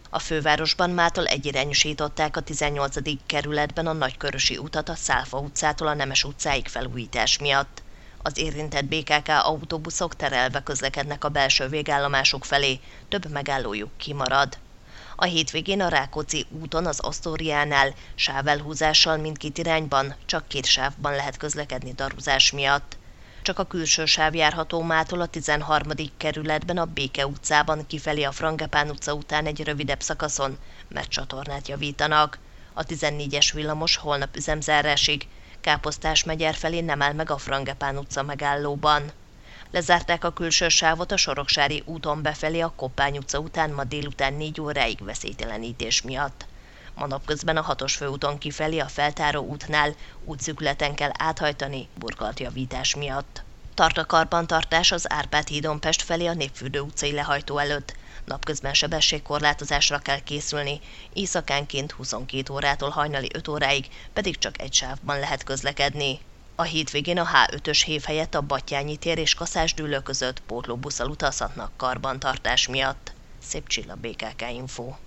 A fővárosban mától egyirányosították a 18. kerületben a Nagykörösi utat a Szálfa utcától a Nemes utcáig felújítás miatt. Az érintett BKK autóbuszok terelve közlekednek a belső végállomásuk felé, több megállójuk kimarad. A hétvégén a Rákóczi úton az Asztóriánál sávelhúzással mindkét irányban csak 2 sávban lehet közlekedni daruzás miatt. Csak a külső sáv járható mától a 13. kerületben a Béke utcában kifelé a Frangepán utca után egy rövidebb szakaszon, mert csatornát javítanak. A 14-es villamos holnap üzemzárásig Káposztás-Megyer felé nem áll meg a Frangepán utca megállóban. Lezárták a külső sávot a Soroksári úton befelé a Koppány utca után ma délután 4 óráig veszélytelenítés miatt. Ma napközben a 6-os főúton kifelé a Feltáró útnál útszűkületen kell áthajtani burkolatjavítás miatt. Tart a karbantartás az Árpád hídon Pest felé a Népfürdő utcai lehajtó előtt. Napközben sebességkorlátozásra kell készülni, éjszakánként 22 órától hajnali 5 óráig pedig csak egy sávban lehet közlekedni. A hétvégén a H5-ös hév helyett a Battyányi tér és Kaszásdűlő között pótlóbusszal utazhatnak karbantartás miatt. Szép Csilla, BKK Info.